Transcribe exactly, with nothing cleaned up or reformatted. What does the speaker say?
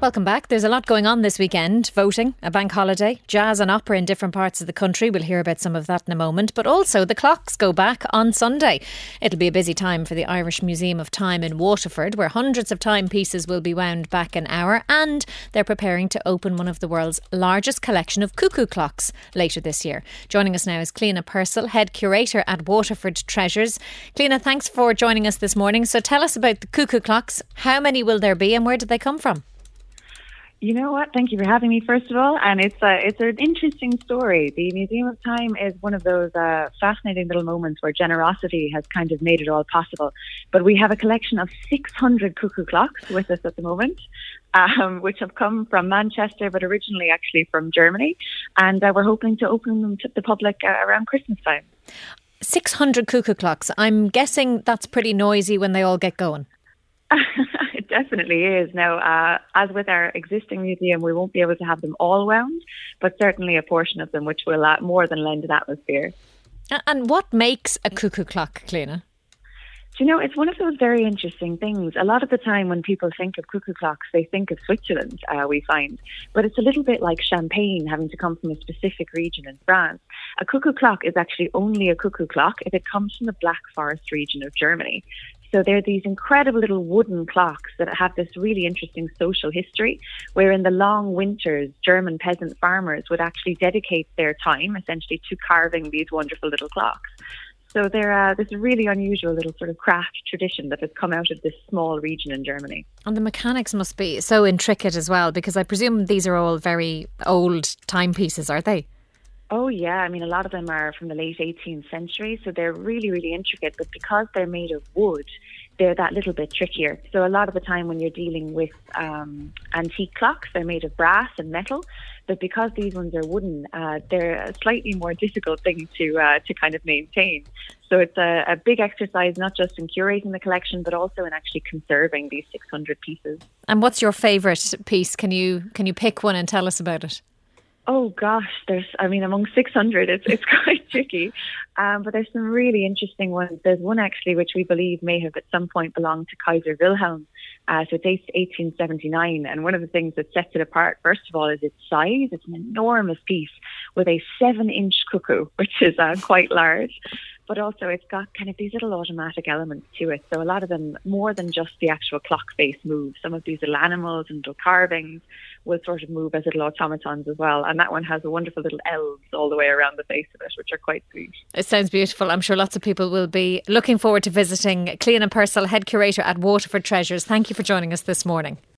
Welcome back. There's a lot going on this weekend. Voting, a bank holiday, jazz and opera in different parts of the country. We'll hear about some of that in a moment. But also the clocks go back on Sunday. It'll be a busy time for the Irish Museum of Time in Waterford, where hundreds of timepieces will be wound back an hour, and they're preparing to open one of the world's largest collection of cuckoo clocks later this year. Joining us now is Cliona Purcell, Head Curator at Waterford Treasures. Cliona, thanks for joining us this morning. So tell us about the cuckoo clocks. How many will there be and where did they come from? You know what? Thank you for having me, first of all. And it's a, it's an interesting story. The Museum of Time is one of those uh, fascinating little moments where generosity has kind of made it all possible. But we have a collection of six hundred cuckoo clocks with us at the moment, um, which have come from Manchester, but originally actually from Germany. And uh, we're hoping to open them to the public uh, around Christmas time. six hundred cuckoo clocks. I'm guessing that's pretty noisy when they all get going. It definitely is. Now, uh, as with our existing museum, we won't be able to have them all wound, but certainly a portion of them, which will uh, more than lend an atmosphere. And what makes a cuckoo clock, Cliona? Do you know, it's one of those very interesting things. A lot of the time when people think of cuckoo clocks, they think of Switzerland, uh, we find. But it's a little bit like champagne having to come from a specific region in France. A cuckoo clock is actually only a cuckoo clock if it comes from the Black Forest region of Germany. So they're these incredible little wooden clocks that have this really interesting social history, where in the long winters, German peasant farmers would actually dedicate their time essentially to carving these wonderful little clocks. So they're uh, this really unusual little sort of craft tradition that has come out of this small region in Germany. And the mechanics must be so intricate as well, because I presume these are all very old timepieces, are they? Oh yeah, I mean a lot of them are from the late eighteenth century, so they're really, really intricate, but because they're made of wood, they're that little bit trickier. So a lot of the time when you're dealing with um, antique clocks, they're made of brass and metal, but because these ones are wooden, uh, they're a slightly more difficult thing to uh, to kind of maintain. So it's a, a big exercise, not just in curating the collection, but also in actually conserving these six hundred pieces. And what's your favourite piece? Can you can you pick one and tell us about it? Oh gosh, there's, I mean, among six hundred, it's it's quite tricky. Um, but there's some really interesting ones. There's one actually which we believe may have at some point belonged to Kaiser Wilhelm. Uh, so it dates to eighteen seventy-nine. And one of the things that sets it apart, first of all, is its size. It's an enormous piece with a seven inch cuckoo, which is uh, quite large. But also it's got kind of these little automatic elements to it. So a lot of them, more than just the actual clock face, move. Some of these little animals and little carvings will sort of move as little automatons as well. And that one has a wonderful little elves all the way around the face of it, which are quite sweet. It sounds beautiful. I'm sure lots of people will be looking forward to visiting. Cliona Purcell, Head Curator at Waterford Treasures. Thank you for joining us this morning.